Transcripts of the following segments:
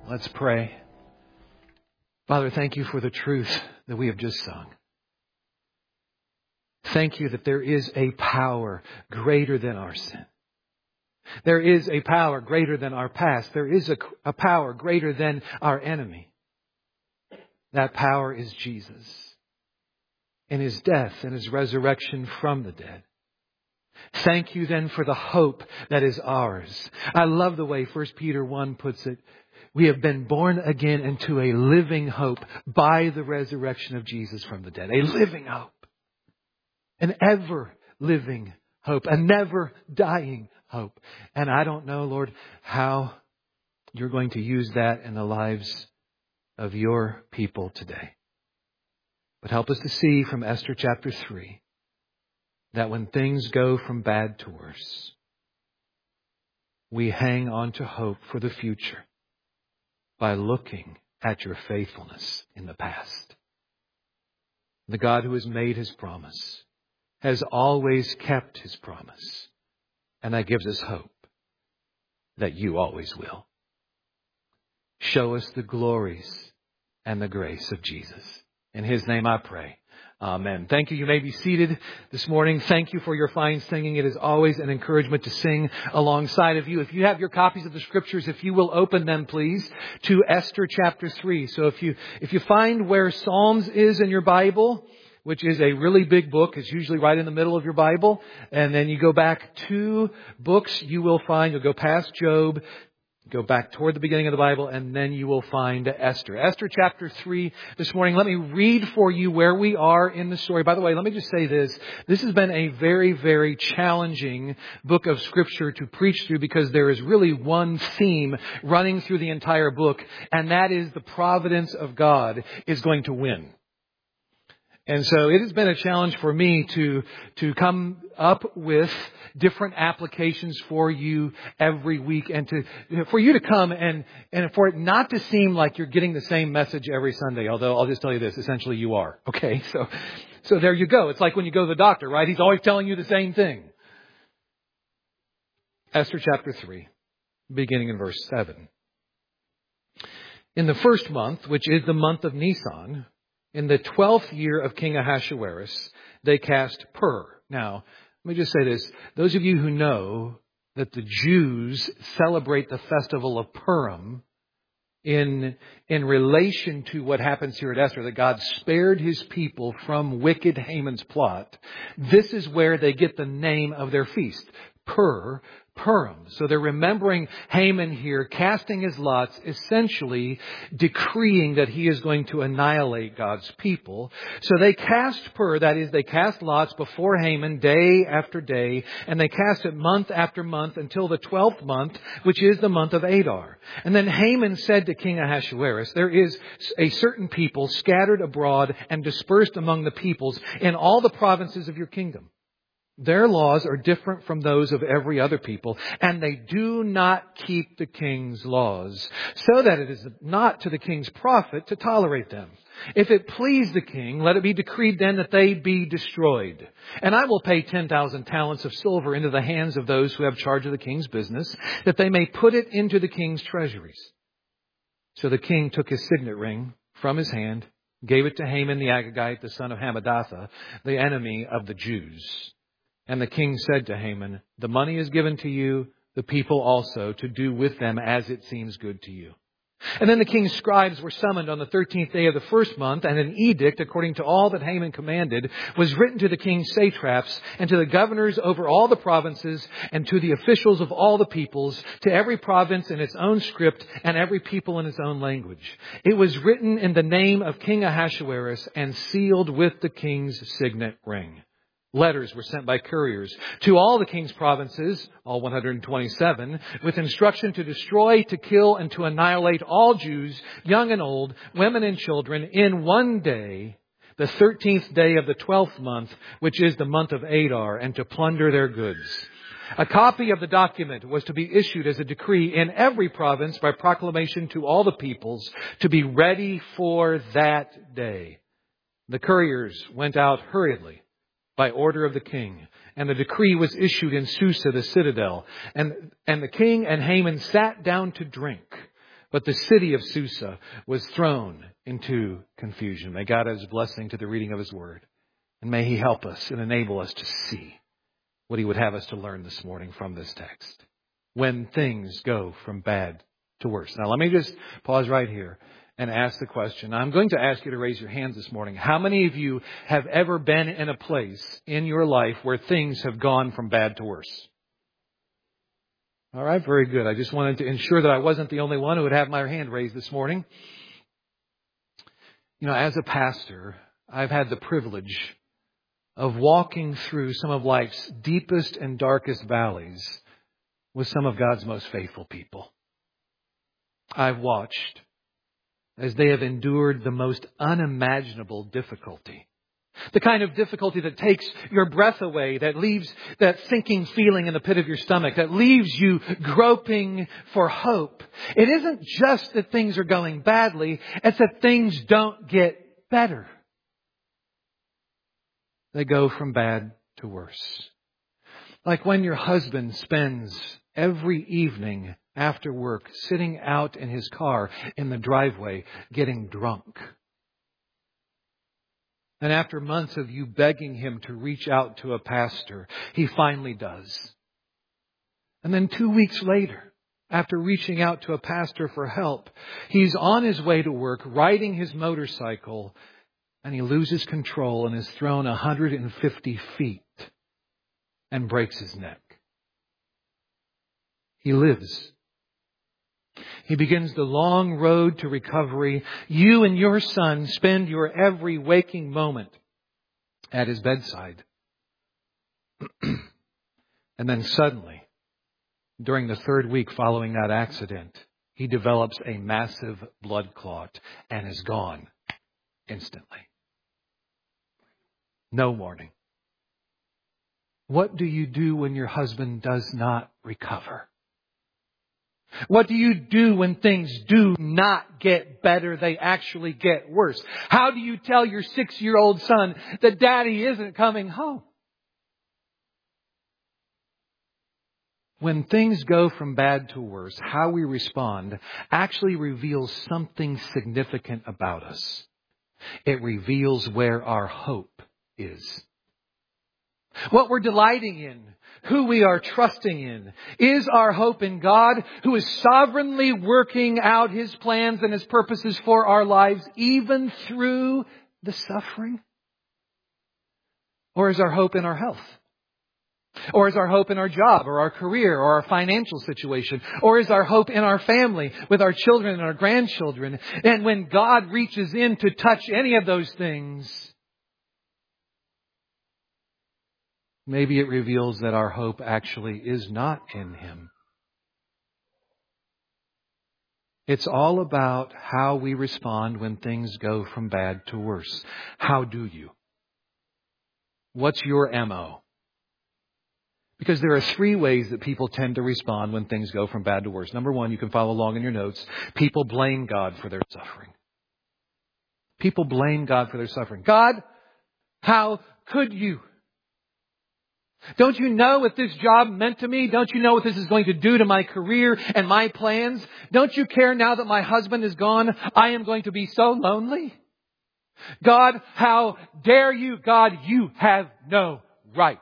Let's pray. Father, thank you for the truth that we have just sung. Thank you that there is a power greater than our sin. There is a power greater than our past. There is a power greater than our enemy. That power is Jesus and His death and His resurrection from the dead. Thank you then for the hope that is ours. I love the way 1 Peter 1 puts it. We have been born again into a living hope by the resurrection of Jesus from the dead. A living hope. An ever-living hope. A never-dying hope. And I don't know, Lord, how you're going to use that in the lives of your people today. But help us to see from Esther chapter 3 that when things go from bad to worse, we hang on to hope for the future by looking at your faithfulness in the past. The God who has made His promise has always kept His promise. And that gives us hope that you always will. Show us the glories and the grace of Jesus. In His name I pray. Amen. Thank you. You may be seated this morning. Thank you for your fine singing. It is always an encouragement to sing alongside of you. If you have your copies of the Scriptures, if you will open them, please, to Esther chapter 3. So if you find where Psalms is in your Bible, which is a really big book, it's usually right in the middle of your Bible, and then you go back 2 books, you'll go past Job, go back toward the beginning of the Bible, and then you will find Esther. Esther chapter 3 this morning. Let me read for you where we are in the story. By the way, let me just say this. This has been a very, very challenging book of Scripture to preach through because there is really one theme running through the entire book, and that is the providence of God is going to win. And so it has been a challenge for me to come up with different applications for you every week and for you to come and for it not to seem like you're getting the same message every Sunday. Although I'll just tell you this, essentially you are. Okay. So there you go. It's like when you go to the doctor, right? He's always telling you the same thing. Esther chapter 3, beginning in verse 7. In the first month, which is the month of Nisan, in the 12th year of King Ahasuerus, they cast Pur. Now, let me just say this. Those of you who know that the Jews celebrate the festival of Purim in relation to what happens here at Esther, that God spared His people from wicked Haman's plot, this is where they get the name of their feast, Purim. So they're remembering Haman here, casting his lots, essentially decreeing that he is going to annihilate God's people. So they cast Pur, that is, they cast lots before Haman day after day, and they cast it month after month until the 12th month, which is the month of Adar. And then Haman said to King Ahasuerus, there is a certain people scattered abroad and dispersed among the peoples in all the provinces of your kingdom. Their laws are different from those of every other people, and they do not keep the king's laws, so that it is not to the king's profit to tolerate them. If it please the king, let it be decreed then that they be destroyed. And I will pay 10,000 talents of silver into the hands of those who have charge of the king's business, that they may put it into the king's treasuries. So the king took his signet ring from his hand, gave it to Haman the Agagite, the son of Hammedatha, the enemy of the Jews. And the king said to Haman, the money is given to you, the people also, to do with them as it seems good to you. And then the king's scribes were summoned on the 13th day of the first month, and an edict, according to all that Haman commanded, was written to the king's satraps and to the governors over all the provinces and to the officials of all the peoples, to every province in its own script and every people in its own language. It was written in the name of King Ahasuerus and sealed with the king's signet ring. Letters were sent by couriers to all the king's provinces, all 127, with instruction to destroy, to kill, and to annihilate all Jews, young and old, women and children, in one day, the 13th day of the 12th month, which is the month of Adar, and to plunder their goods. A copy of the document was to be issued as a decree in every province by proclamation to all the peoples to be ready for that day. The couriers went out hurriedly by order of the king. And the decree was issued in Susa, the citadel. And the king and Haman sat down to drink. But the city of Susa was thrown into confusion. May God add His blessing to the reading of His Word. And may He help us and enable us to see what He would have us to learn this morning from this text. When things go from bad to worse. Now let me just pause right here and ask the question. I'm going to ask you to raise your hands this morning. How many of you have ever been in a place in your life where things have gone from bad to worse? All right, very good. I just wanted to ensure that I wasn't the only one who would have my hand raised this morning. You know, as a pastor, I've had the privilege of walking through some of life's deepest and darkest valleys with some of God's most faithful people. I've watched as they have endured the most unimaginable difficulty. The kind of difficulty that takes your breath away, that leaves that sinking feeling in the pit of your stomach, that leaves you groping for hope. It isn't just that things are going badly, it's that things don't get better. They go from bad to worse. Like when your husband spends every evening after work sitting out in his car in the driveway getting drunk. And after months of you begging him to reach out to a pastor, he finally does. And then 2 weeks later, after reaching out to a pastor for help, he's on his way to work, riding his motorcycle, and he loses control and is thrown 150 feet and breaks his neck. He lives. He begins the long road to recovery. You and your son spend your every waking moment at his bedside. And then suddenly, during the 3rd week following that accident, he develops a massive blood clot and is gone instantly. No warning. What do you do when your husband does not recover? What do you do when things do not get better? They actually get worse. How do you tell your 6-year-old son that Daddy isn't coming home? When things go from bad to worse, how we respond actually reveals something significant about us. It reveals where our hope is. What we're delighting in, who we are trusting in. Is our hope in God, who is sovereignly working out His plans and His purposes for our lives, even through the suffering? Or is our hope in our health? Or is our hope in our job or our career or our financial situation? Or is our hope in our family with our children and our grandchildren? And when God reaches in to touch any of those things, maybe it reveals that our hope actually is not in Him. It's all about how we respond when things go from bad to worse. How do you? What's your MO? Because there are 3 ways that people tend to respond when things go from bad to worse. Number 1, you can follow along in your notes. People blame God for their suffering. People blame God for their suffering. God, how could you? Don't you know what this job meant to me? Don't you know what this is going to do to my career and my plans? Don't you care now that my husband is gone? I am going to be so lonely. God, how dare you? God, you have no right.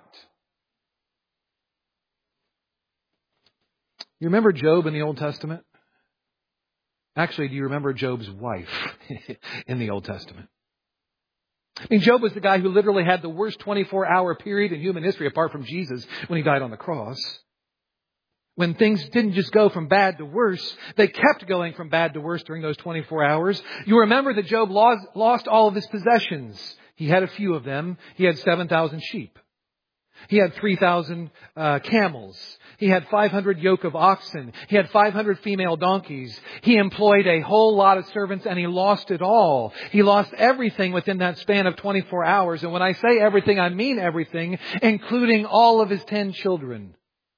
You remember Job in the Old Testament? Actually, do you remember Job's wife in the Old Testament? I mean, Job was the guy who literally had the worst 24-hour period in human history apart from Jesus when he died on the cross. When things didn't just go from bad to worse, they kept going from bad to worse during those 24 hours. You remember that Job lost all of his possessions. He had a few of them. He had 7,000 sheep. He had 3,000 camels. He had 500 yoke of oxen. He had 500 female donkeys. He employed a whole lot of servants and he lost it all. He lost everything within that span of 24 hours. And when I say everything, I mean everything, including all of his 10 children.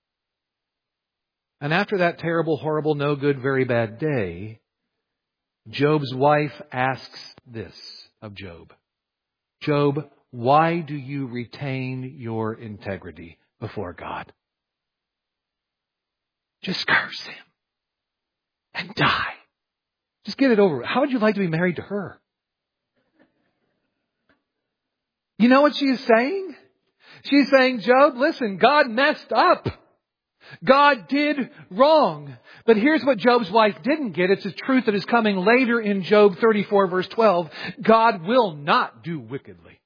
And after that terrible, horrible, no good, very bad day, Job's wife asks this of Job. Job, why do you retain your integrity before God? Just curse him and die. Just get it over with. How would you like to be married to her? You know what she is saying? She's saying, Job, listen, God messed up. God did wrong. But here's what Job's wife didn't get. It's a truth that is coming later in Job 34 verse 12. God will not do wickedly.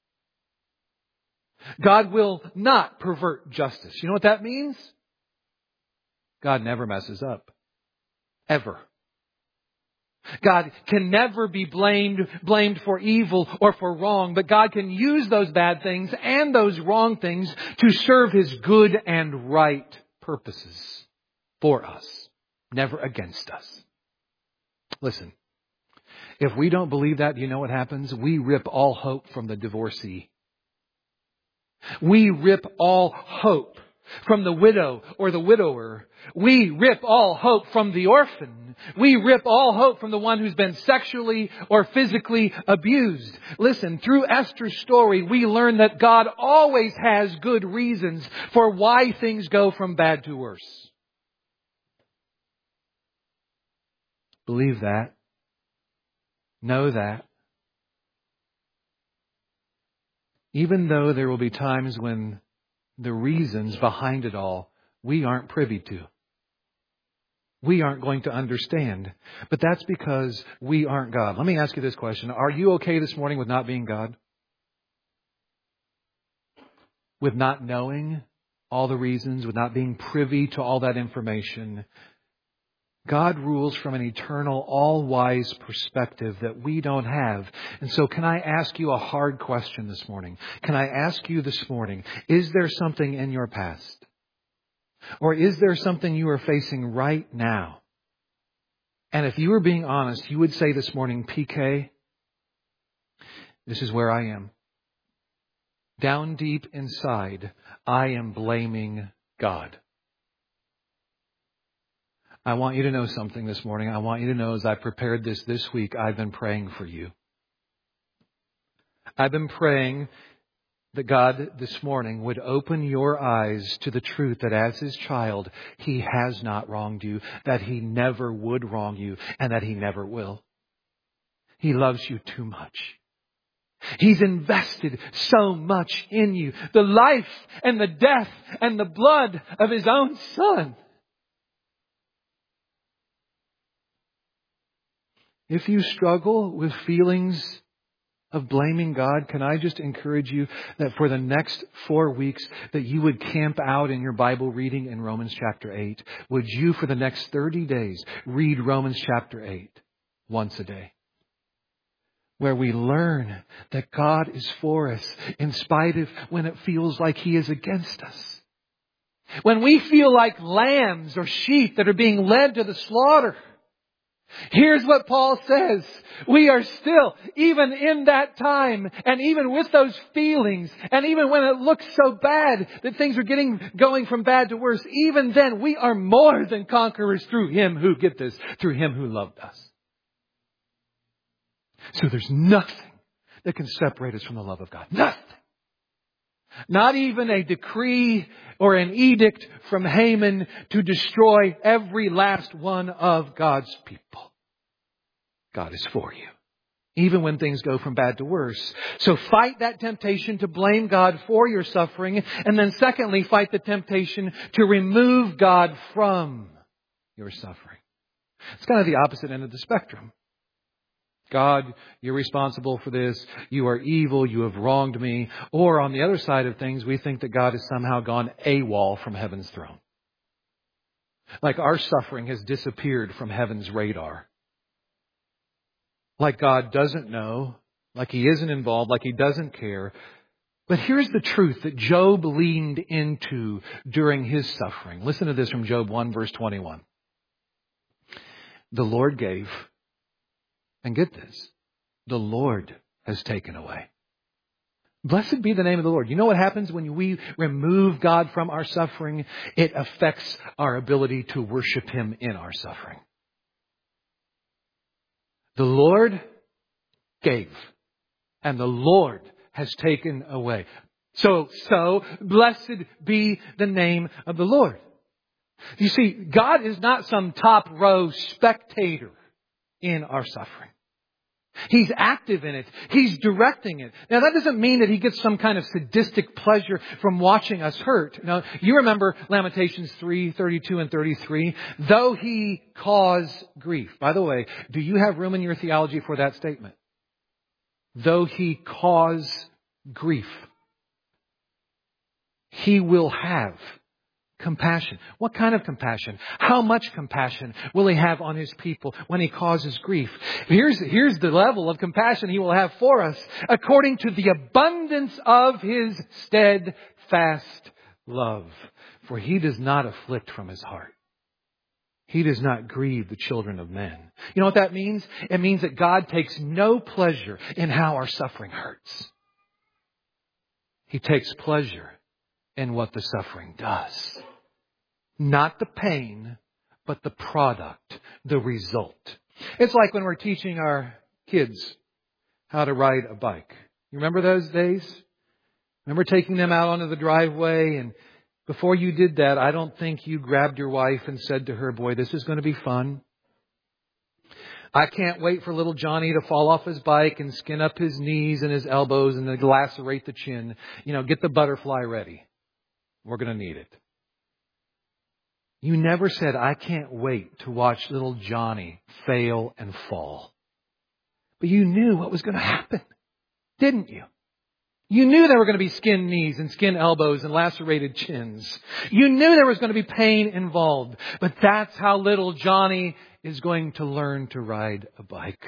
God will not pervert justice. You know what that means? God never messes up. Ever. God can never be blamed for evil or for wrong, but God can use those bad things and those wrong things to serve His good and right purposes for us, never against us. Listen, if we don't believe that, you know what happens? We rip all hope from the divorcee. We rip all hope from the widow or the widower. We rip all hope from the orphan. We rip all hope from the one who's been sexually or physically abused. Listen, through Esther's story, we learn that God always has good reasons for why things go from bad to worse. Believe that. Know that. Even though there will be times when the reasons behind it all we aren't privy to. We aren't going to understand. But that's because we aren't God. Let me ask you this question. Are you okay this morning with not being God? With not knowing all the reasons, with not being privy to all that information? God rules from an eternal, all-wise perspective that we don't have. And so can I ask you a hard question this morning? Can I ask you this morning, is there something in your past? Or is there something you are facing right now? And if you were being honest, you would say this morning, PK, this is where I am. Down deep inside, I am blaming God. I want you to know something this morning. I want you to know as I prepared this week, I've been praying for you. I've been praying that God this morning would open your eyes to the truth that as His child, He has not wronged you, that He never would wrong you, and that He never will. He loves you too much. He's invested so much in you. The life and the death and the blood of His own Son. If you struggle with feelings of blaming God, can I just encourage you that for the next 4 weeks that you would camp out in your Bible reading in Romans chapter 8? Would you for the next 30 days read Romans chapter 8 once a day? Where we learn that God is for us in spite of when it feels like He is against us. When we feel like lambs or sheep that are being led to the slaughter. Here's what Paul says. We are still, even in that time, and even with those feelings, and even when it looks so bad that things are going from bad to worse, even then we are more than conquerors through Him who, get this, through Him who loved us. So there's nothing that can separate us from the love of God. Nothing. Not even a decree or an edict from Haman to destroy every last one of God's people. God is for you, even when things go from bad to worse. So fight that temptation to blame God for your suffering. And then secondly, fight the temptation to remove God from your suffering. It's kind of the opposite end of the spectrum. God, you're responsible for this. You are evil. You have wronged me. Or on the other side of things, we think that God has somehow gone AWOL from heaven's throne. Like our suffering has disappeared from heaven's radar. Like God doesn't know. Like He isn't involved. Like He doesn't care. But here's the truth that Job leaned into during his suffering. Listen to this from Job 1 verse 21. The Lord gave. And get this, the Lord has taken away. Blessed be the name of the Lord. You know what happens when we remove God from our suffering? It affects our ability to worship Him in our suffering. The Lord gave, and the Lord has taken away. So blessed be the name of the Lord. You see, God is not some top row spectator in our suffering. He's active in it. He's directing it. Now, that doesn't mean that He gets some kind of sadistic pleasure from watching us hurt. Now, you remember Lamentations 3:32 and 33. Though He cause grief. By the way, do you have room in your theology for that statement? Though He cause grief, He will have compassion. What kind of compassion? How much compassion will He have on His people when He causes grief? Here's the level of compassion He will have for us. According to the abundance of His steadfast love. For He does not afflict from His heart. He does not grieve the children of men. You know what that means? It means that God takes no pleasure in how our suffering hurts. He takes pleasure in what the suffering does. Not the pain, but the product, the result. It's like when we're teaching our kids how to ride a bike. You remember those days? Remember taking them out onto the driveway, and before you did that, I don't think you grabbed your wife and said to her, boy, this is going to be fun. I can't wait for little Johnny to fall off his bike and skin up his knees and his elbows and lacerate the chin. You know, get the butterfly ready. We're going to need it. You never said, I can't wait to watch little Johnny fail and fall. But you knew what was going to happen, didn't you? You knew there were going to be skinned knees and skinned elbows and lacerated chins. You knew there was going to be pain involved. But that's how little Johnny is going to learn to ride a bike.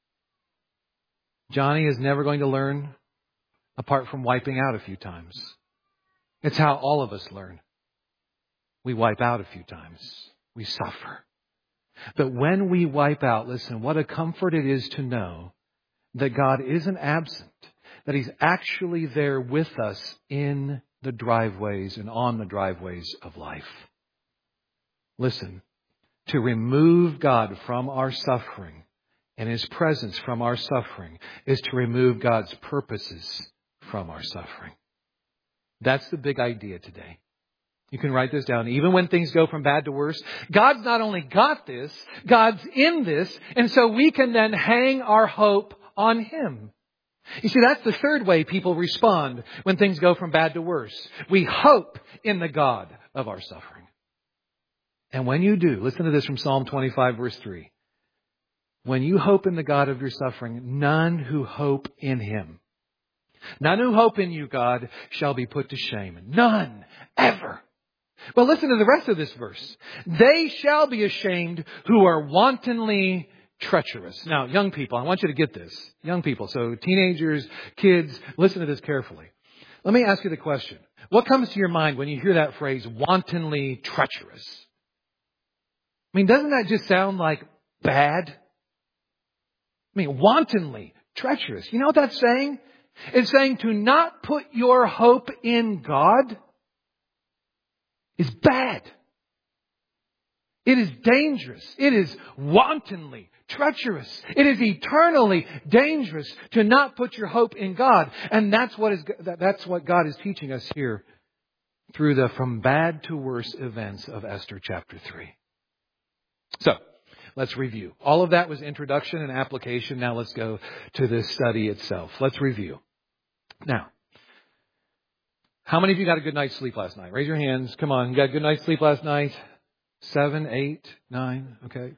Johnny is never going to learn apart from wiping out a few times. It's how all of us learn. We wipe out a few times. We suffer. But when we wipe out, listen, what a comfort it is to know that God isn't absent, that He's actually there with us in the driveways and on the driveways of life. Listen, to remove God from our suffering and His presence from our suffering is to remove God's purposes from our suffering. That's the big idea today. You can write this down. Even when things go from bad to worse, God's not only got this, God's in this, and so we can then hang our hope on Him. You see, that's the third way people respond when things go from bad to worse. We hope in the God of our suffering. And when you do, listen to this from Psalm 25, verse 3. When you hope in the God of your suffering, none who hope in Him, none who hope in you, God, shall be put to shame. None, ever. Well, listen to the rest of this verse. They shall be ashamed who are wantonly treacherous. Now, young people, I want you to get this. Young people, so teenagers, kids, listen to this carefully. Let me ask you the question. What comes to your mind when you hear that phrase, wantonly treacherous? I mean, doesn't that just sound like bad? I mean, wantonly treacherous. You know what that's saying? It's saying to not put your hope in God is bad. It is dangerous. It is wantonly treacherous. It is eternally dangerous to not put your hope in God. And that's what God is teaching us here through the from bad to worse events of Esther chapter 3. So, let's review. All of that was introduction and application. Now let's go to this study itself. Let's review. Now, how many of you got a good night's sleep last night? Raise your hands. Come on. You got a good night's sleep last night? 7, 8, 9. Okay.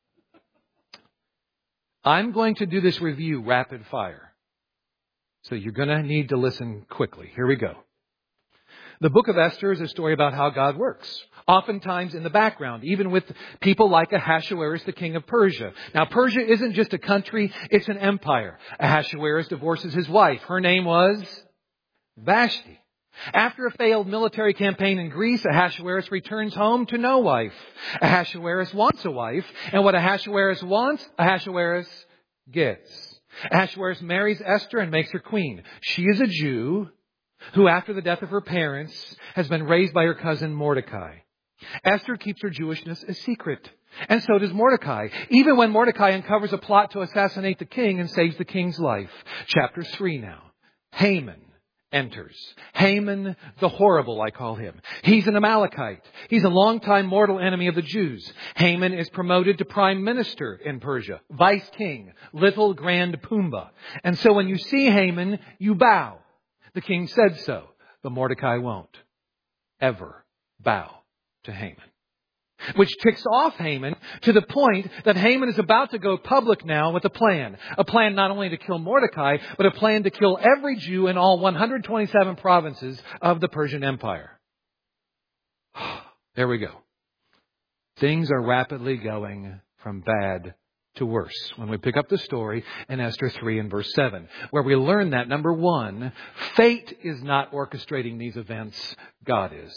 I'm going to do this review rapid fire. So you're going to need to listen quickly. Here we go. The book of Esther is a story about how God works. Oftentimes in the background, even with people like Ahasuerus, the king of Persia. Now, Persia isn't just a country, it's an empire. Ahasuerus divorces his wife. Her name was Vashti. After a failed military campaign in Greece, Ahasuerus returns home to no wife. Ahasuerus wants a wife, and what Ahasuerus wants, Ahasuerus gets. Ahasuerus marries Esther and makes her queen. She is a Jew who, after the death of her parents, has been raised by her cousin Mordecai. Esther keeps her Jewishness a secret, and so does Mordecai, even when Mordecai uncovers a plot to assassinate the king and saves the king's life. Chapter 3 now. Haman enters. Haman the Horrible, I call him. He's an Amalekite. He's a longtime mortal enemy of the Jews. Haman is promoted to prime minister in Persia, vice king, little grand Pumbaa. And so when you see Haman, you bow. The king said so, but Mordecai won't ever bow to Haman. Which ticks off Haman to the point that Haman is about to go public now with a plan. A plan not only to kill Mordecai, but a plan to kill every Jew in all 127 provinces of the Persian Empire. There we go. Things are rapidly going from bad to worse when we pick up the story in Esther 3 and verse 7, where we learn that, number one, fate is not orchestrating these events, God is.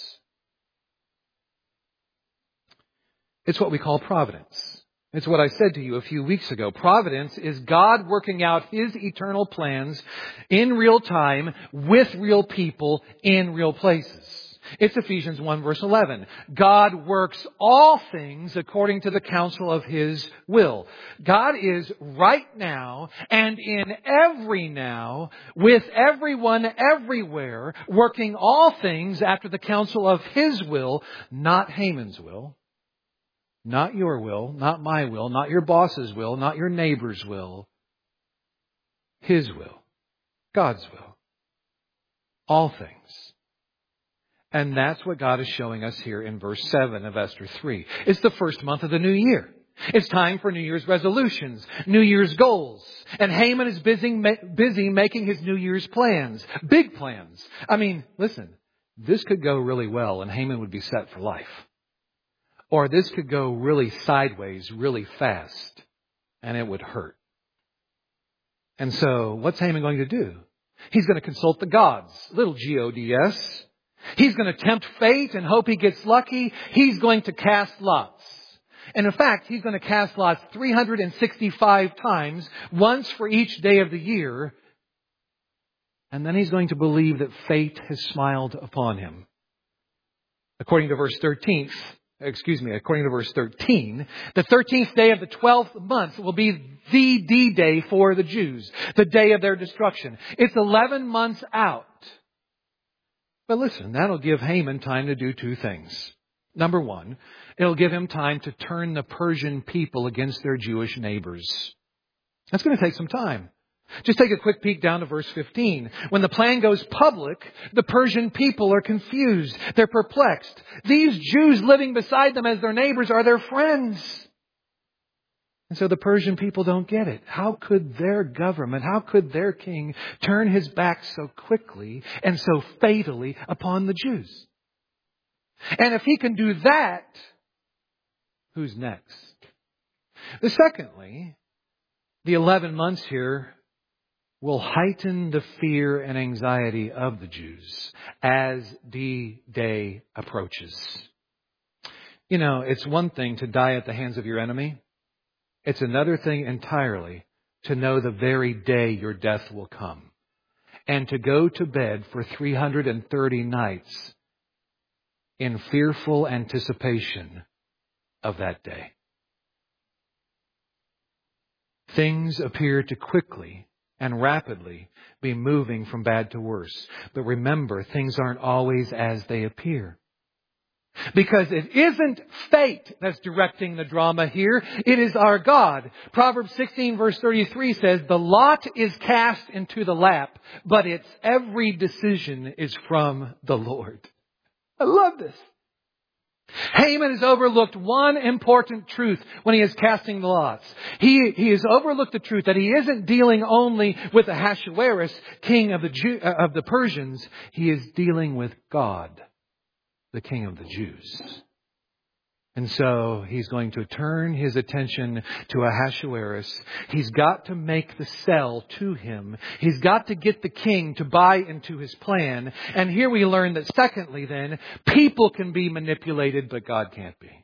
It's what we call providence. It's what I said to you a few weeks ago. Providence is God working out His eternal plans in real time with real people in real places. It's Ephesians 1 verse 11. God works all things according to the counsel of His will. God is right now and in every now with everyone everywhere working all things after the counsel of His will, not Haman's will. Not your will, not my will, not your boss's will, not your neighbor's will. His will. God's will. All things. And that's what God is showing us here in verse 7 of Esther 3. It's the first month of the new year. It's time for New Year's resolutions, New Year's goals. And Haman is busy making his New Year's plans. Big plans. I mean, listen, this could go really well and Haman would be set for life. Or this could go really sideways, really fast, and it would hurt. And so, what's Haman going to do? He's going to consult the gods, little G-O-D-S. He's going to tempt fate and hope he gets lucky. He's going to cast lots. And in fact, he's going to cast lots 365 times, once for each day of the year. And then he's going to believe that fate has smiled upon him. According to verse 13, the 13th day of the 12th month will be the D-Day for the Jews, the day of their destruction. It's 11 months out. But listen, that'll give Haman time to do two things. Number one, it'll give him time to turn the Persian people against their Jewish neighbors. That's going to take some time. Just take a quick peek down to verse 15. When the plan goes public, the Persian people are confused. They're perplexed. These Jews living beside them as their neighbors are their friends. And so the Persian people don't get it. How could their government, how could their king turn his back so quickly and so fatally upon the Jews? And if he can do that, who's next? Secondly, the 11 months here will heighten the fear and anxiety of the Jews as D-Day approaches. You know, it's one thing to die at the hands of your enemy. It's another thing entirely to know the very day your death will come. And to go to bed for 330 nights in fearful anticipation of that day. Things appear to quickly and rapidly be moving from bad to worse. But remember, things aren't always as they appear. Because it isn't fate that's directing the drama here. It is our God. Proverbs 16 verse 33 says, the lot is cast into the lap, but its every decision is from the Lord. I love this. Haman has overlooked one important truth when he is casting the lots. He has overlooked the truth that he isn't dealing only with Ahasuerus, king of the Persians. He is dealing with God, the king of the Jews. And so he's going to turn his attention to Ahasuerus. He's got to make the sell to him. He's got to get the king to buy into his plan. And here we learn that secondly then, people can be manipulated, but God can't be.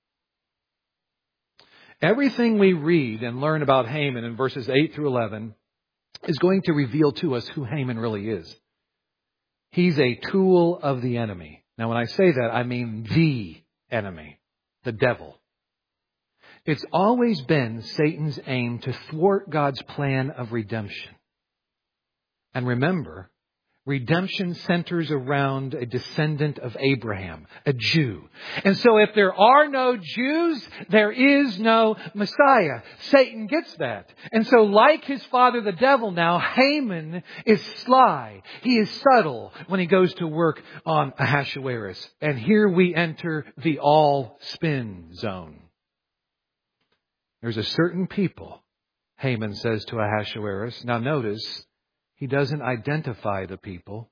Everything we read and learn about Haman in verses 8 through 11 is going to reveal to us who Haman really is. He's a tool of the enemy. Now when I say that, I mean the enemy. The devil. It's always been Satan's aim to thwart God's plan of redemption. And remember, Redemption centers around a descendant of Abraham, a Jew. And so if there are no Jews, there is no Messiah. Satan gets that. And so like his father the devil now, Haman is sly. He is subtle when he goes to work on Ahasuerus. And here we enter the all-spin zone. There's a certain people, Haman says to Ahasuerus. Now notice, he doesn't identify the people.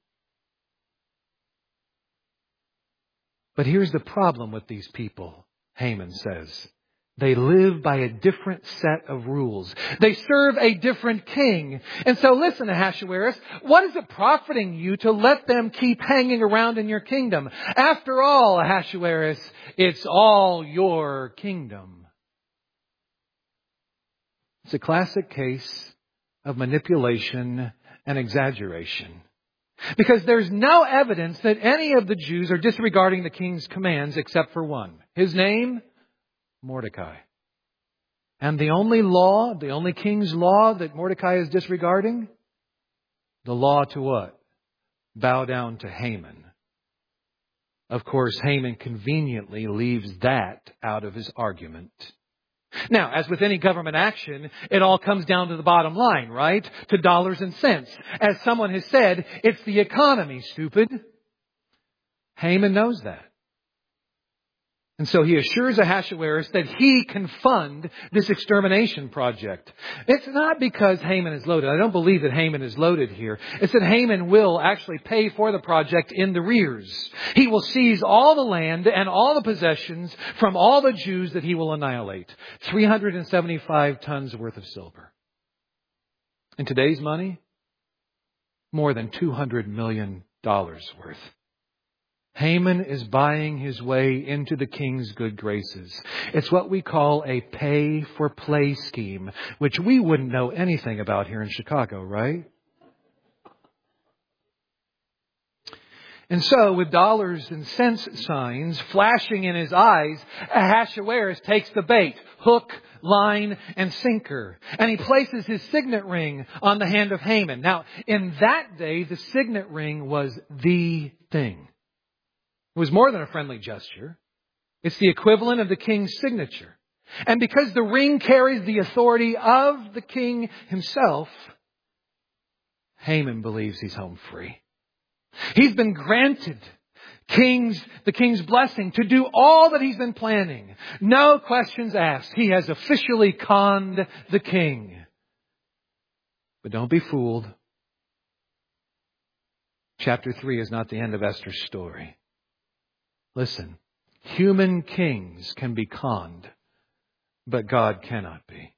But here's the problem with these people, Haman says. They live by a different set of rules. They serve a different king. And so listen, Ahasuerus, what is it profiting you to let them keep hanging around in your kingdom? After all, Ahasuerus, it's all your kingdom. It's a classic case of manipulation and exaggeration. Because there's no evidence that any of the Jews are disregarding the king's commands except for one. His name? Mordecai. And the only king's law that Mordecai is disregarding? The law to what? Bow down to Haman. Of course, Haman conveniently leaves that out of his argument. Now, as with any government action, it all comes down to the bottom line, right? To dollars and cents. As someone has said, it's the economy, stupid. Haman knows that. And so he assures Ahasuerus that he can fund this extermination project. It's not because Haman is loaded. I don't believe that Haman is loaded here. It's that Haman will actually pay for the project in the rears. He will seize all the land and all the possessions from all the Jews that he will annihilate. 375 tons worth of silver. In today's money, more than $200 million worth. Haman is buying his way into the king's good graces. It's what we call a pay-for-play scheme, which we wouldn't know anything about here in Chicago, right? And so, with dollars and cents signs flashing in his eyes, Ahasuerus takes the bait, hook, line, and sinker. And he places his signet ring on the hand of Haman. Now, in that day, the signet ring was the thing. It was more than a friendly gesture. It's the equivalent of the king's signature. And because the ring carries the authority of the king himself, Haman believes he's home free. He's been granted the king's blessing to do all that he's been planning. No questions asked. He has officially conned the king. But don't be fooled. Chapter 3 is not the end of Esther's story. Listen, human kings can be conned, but God cannot be.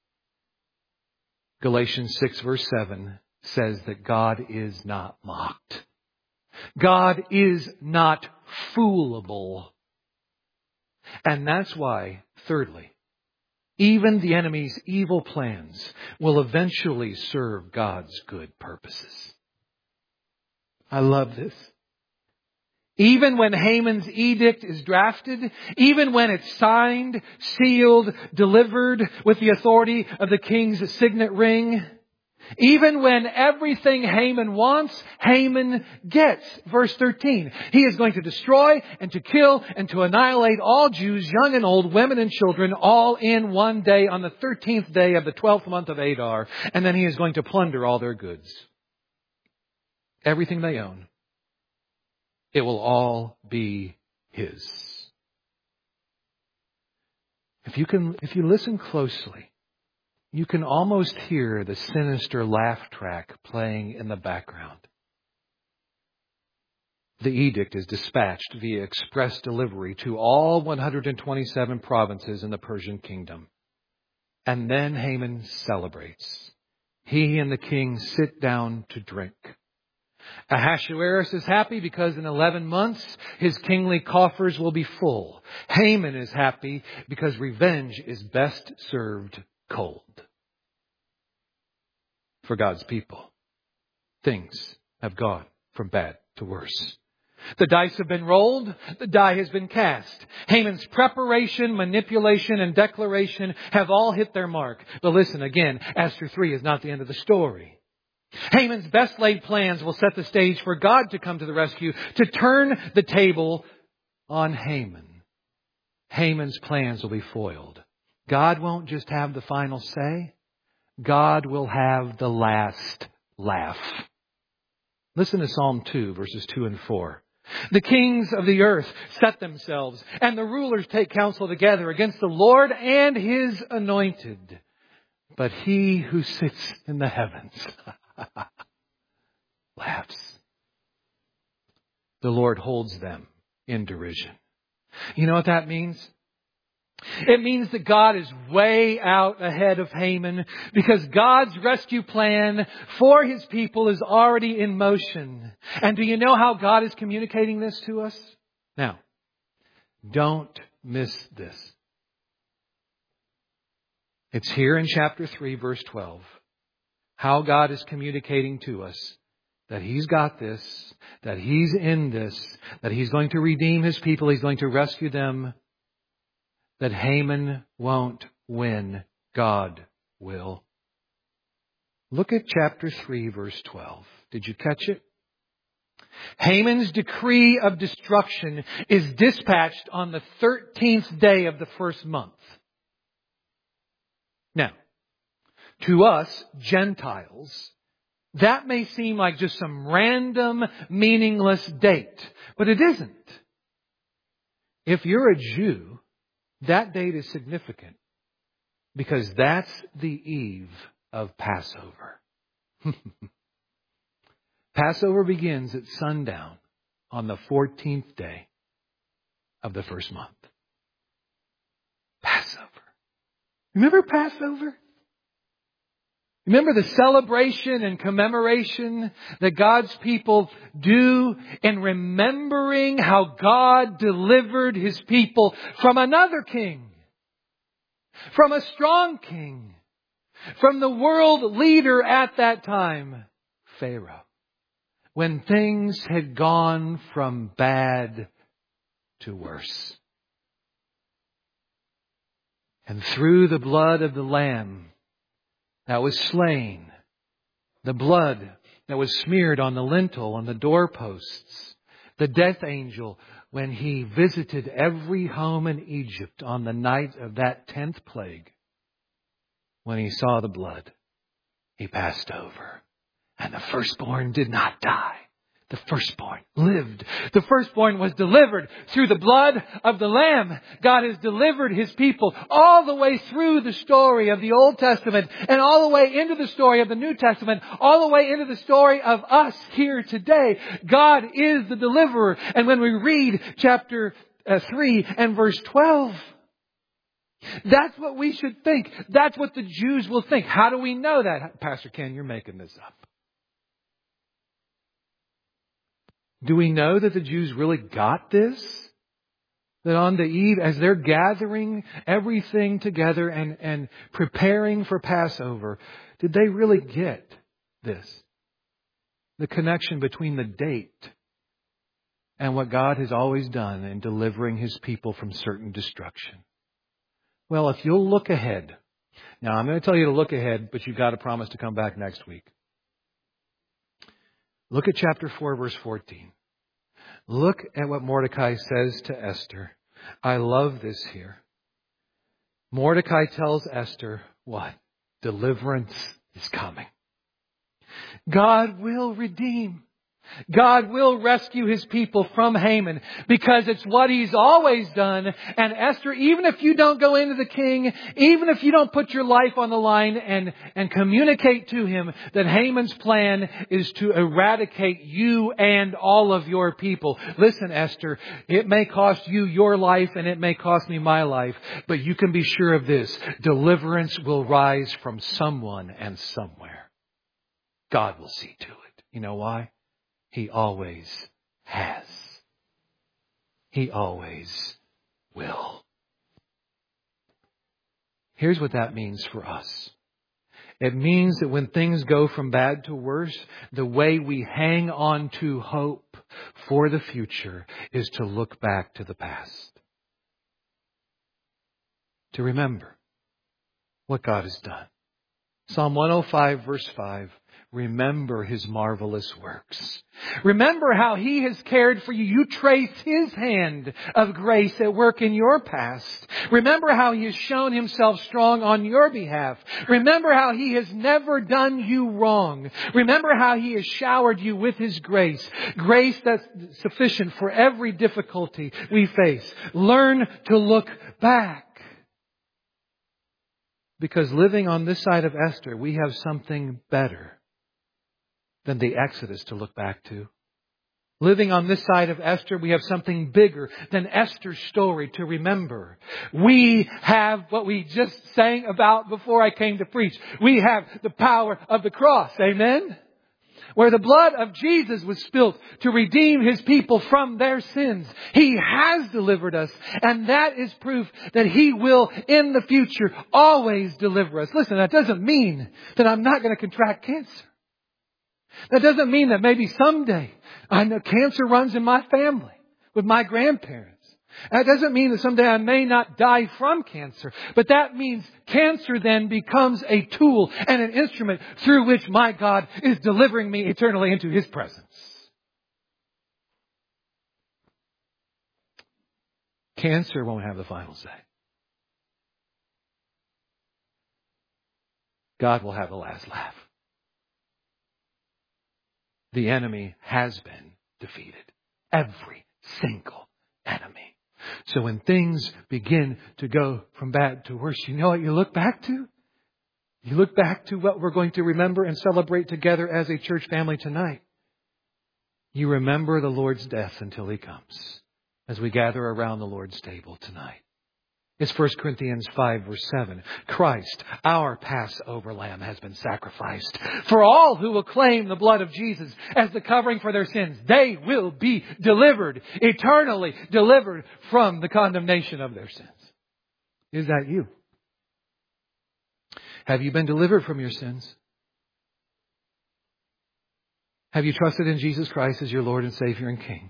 Galatians 6 verse 7 says that God is not mocked. God is not foolable. And that's why, thirdly, even the enemy's evil plans will eventually serve God's good purposes. I love this. Even when Haman's edict is drafted, even when it's signed, sealed, delivered with the authority of the king's signet ring, even when everything Haman wants, Haman gets. Verse 13, he is going to destroy and to kill and to annihilate all Jews, young and old, women and children, all in one day on the 13th day of the 12th month of Adar. And then he is going to plunder all their goods. Everything they own. It will all be his. If you listen closely, you can almost hear the sinister laugh track playing in the background. The edict is dispatched via express delivery to all 127 provinces in the Persian kingdom. And then Haman celebrates. He and the king sit down to drink. Ahasuerus is happy because in 11 months his kingly coffers will be full. Haman is happy because revenge is best served cold. For God's people, things have gone from bad to worse. The dice have been rolled. The die has been cast. Haman's preparation, manipulation, and declaration have all hit their mark. But listen again, Esther 3 is not the end of the story. Haman's best laid plans will set the stage for God to come to the rescue, to turn the table on Haman. Haman's plans will be foiled. God won't just have the final say. God will have the last laugh. Listen to Psalm 2, verses 2 and 4. The kings of the earth set themselves, and the rulers take counsel together against the Lord and His anointed. But He who sits in the heavens laughs. The Lord holds them in derision. You know what that means? It means that God is way out ahead of Haman because God's rescue plan for His people is already in motion. And do you know how God is communicating this to us? Now, don't miss this. It's here in chapter 3, verse 12. How God is communicating to us that He's got this, that He's in this, that He's going to redeem His people, He's going to rescue them, that Haman won't win. God will. Look at chapter 3, verse 12. Did you catch it? Haman's decree of destruction is dispatched on the 13th day of the first month. Now, to us, Gentiles, that may seem like just some random, meaningless date, but it isn't. If you're a Jew, that date is significant because that's the eve of Passover. Passover begins at sundown on the 14th day of the first month. Passover. Remember Passover? Remember the celebration and commemoration that God's people do in remembering how God delivered His people from another king, from a strong king, from the world leader at that time, Pharaoh, when things had gone from bad to worse. And through the blood of the Lamb that was slain, the blood that was smeared on the lintel, on the doorposts, the death angel, when he visited every home in Egypt on the night of that 10th plague, when he saw the blood, he passed over. And the firstborn did not die. The firstborn lived. The firstborn was delivered through the blood of the Lamb. God has delivered His people all the way through the story of the Old Testament and all the way into the story of the New Testament, all the way into the story of us here today. God is the deliverer. And when we read chapter 3 and verse 12, that's what we should think. That's what the Jews will think. How do we know that? Pastor Ken, you're making this up. Do we know that the Jews really got this? That on the eve, as they're gathering everything together and preparing for Passover, did they really get this? The connection between the date and what God has always done in delivering His people from certain destruction. Well, if you'll look ahead. Now, I'm going to tell you to look ahead, but you've got to promise to come back next week. Look at chapter 4, verse 14. Look at what Mordecai says to Esther. I love this here. Mordecai tells Esther what? Deliverance is coming. God will redeem. God will rescue His people from Haman because it's what He's always done. And Esther, even if you don't go into the king, even if you don't put your life on the line and communicate to him that Haman's plan is to eradicate you and all of your people. Listen, Esther, it may cost you your life and it may cost me my life, but you can be sure of this. Deliverance will rise from someone and somewhere. God will see to it. You know why? He always has. He always will. Here's what that means for us. It means that when things go from bad to worse, the way we hang on to hope for the future is to look back to the past. To remember what God has done. Psalm 105, verse 5. remember His marvelous works. Remember how He has cared for you. You trace His hand of grace at work in your past. Remember how He has shown Himself strong on your behalf. Remember how He has never done you wrong. Remember how He has showered you with His grace. Grace that's sufficient for every difficulty we face. Learn to look back. Because living on this side of Esther, we have something better than the Exodus to look back to. Living on this side of Esther, we have something bigger than Esther's story to remember. We have what we just sang about before I came to preach. We have the power of the cross. Amen? Where the blood of Jesus was spilt to redeem His people from their sins. He has delivered us. And that is proof that He will, in the future, always deliver us. Listen, that doesn't mean that I'm not going to contract cancer. That doesn't mean that maybe someday I know cancer runs in my family with my grandparents. That doesn't mean that someday I may not die from cancer. But that means cancer then becomes a tool and an instrument through which my God is delivering me eternally into His presence. Cancer won't have the final say. God will have the last laugh. The enemy has been defeated. Every single enemy. So when things begin to go from bad to worse, you know what you look back to? You look back to what we're going to remember and celebrate together as a church family tonight. You remember the Lord's death until He comes as we gather around the Lord's table tonight. It's 1 Corinthians 5 verse 7. Christ, our Passover lamb, has been sacrificed. For all who will claim the blood of Jesus as the covering for their sins, they will be delivered, eternally delivered from the condemnation of their sins. Is that you? Have you been delivered from your sins? Have you trusted in Jesus Christ as your Lord and Savior and King?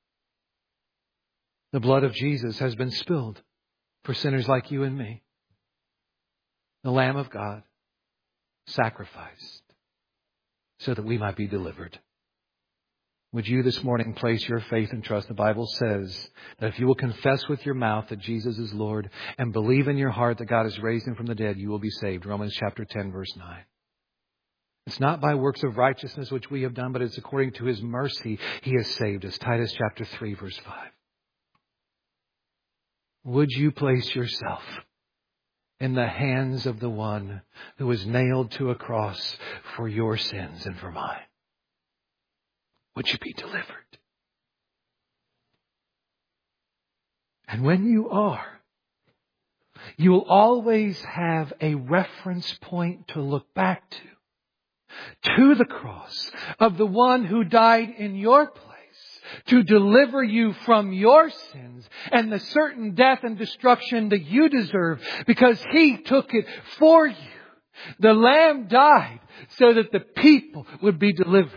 The blood of Jesus has been spilled for sinners like you and me. The Lamb of God sacrificed so that we might be delivered. Would you this morning place your faith and trust? The Bible says that if you will confess with your mouth that Jesus is Lord and believe in your heart that God has raised Him from the dead, you will be saved. Romans chapter 10 verse 9. It's not by works of righteousness which we have done, but it's according to His mercy He has saved us. Titus chapter 3 verse 5. Would you place yourself in the hands of the one who was nailed to a cross for your sins and for mine? Would you be delivered? And when you are, you will always have a reference point to look back to the cross of the one who died in your place, to deliver you from your sins and the certain death and destruction that you deserve, because He took it for you. The Lamb died so that the people would be delivered.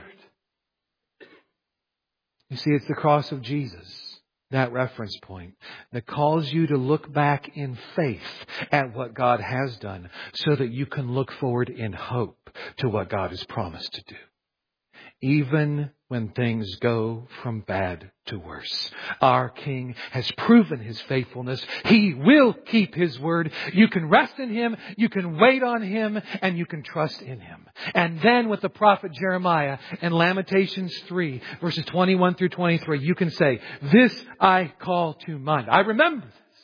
You see, it's the cross of Jesus, that reference point, that calls you to look back in faith at what God has done so that you can look forward in hope to what God has promised to do. Even when things go from bad to worse, our King has proven His faithfulness. He will keep His word. You can rest in Him, you can wait on Him, and you can trust in Him. And then with the prophet Jeremiah in Lamentations 3, verses 21 through 23, you can say, "This I call to mind. I remember this.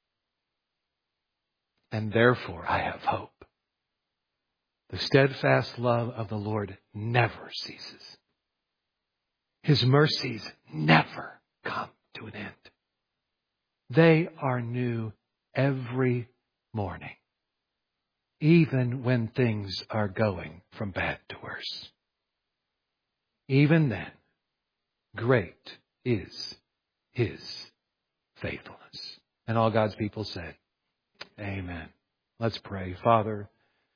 And therefore I have hope. The steadfast love of the Lord never ceases. His mercies never come to an end. They are new every morning, even when things are going from bad to worse. Even then, great is His faithfulness." And all God's people said, amen. Let's pray. Father,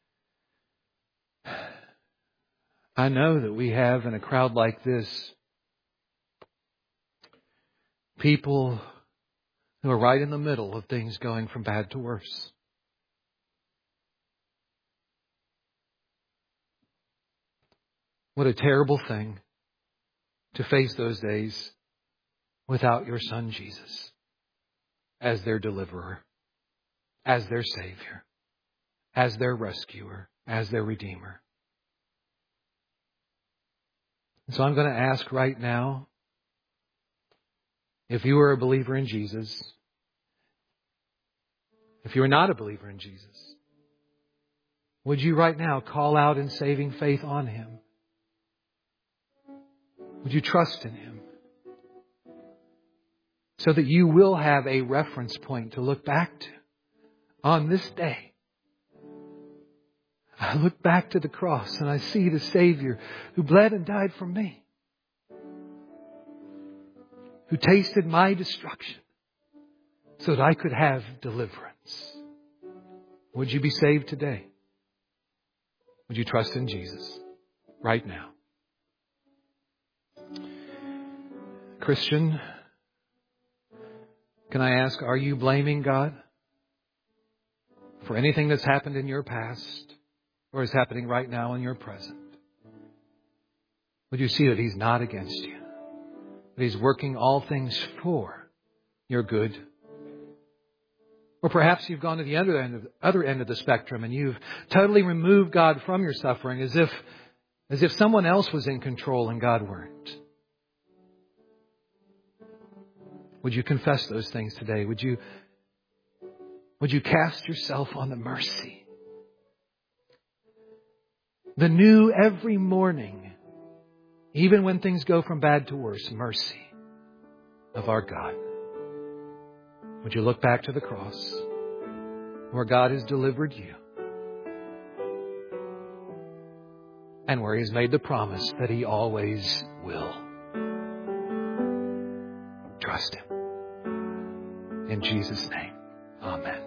I know that we have in a crowd like this people who are right in the middle of things going from bad to worse. What a terrible thing to face those days without your Son Jesus as their deliverer, as their Savior, as their rescuer, as their Redeemer. And so I'm going to ask right now, if you are a believer in Jesus, if you are not a believer in Jesus, would you right now call out in saving faith on Him? Would you trust in Him? So that you will have a reference point to look back to on this day. I look back to the cross and I see the Savior who bled and died for me, who tasted my destruction so that I could have deliverance. Would you be saved today? Would you trust in Jesus right now? Christian, can I ask, are you blaming God for anything that's happened in your past or is happening right now in your present? Would you see that He's not against you? That He's working all things for your good? Or perhaps you've gone to the other end of the spectrum and you've totally removed God from your suffering as if someone else was in control and God weren't. Would you confess those things today? Would you cast yourself on the mercy? The new every morning, even when things go from bad to worse, mercy of our God. Would you look back to the cross where God has delivered you and where He has made the promise that He always will? Trust Him. In Jesus' name, amen.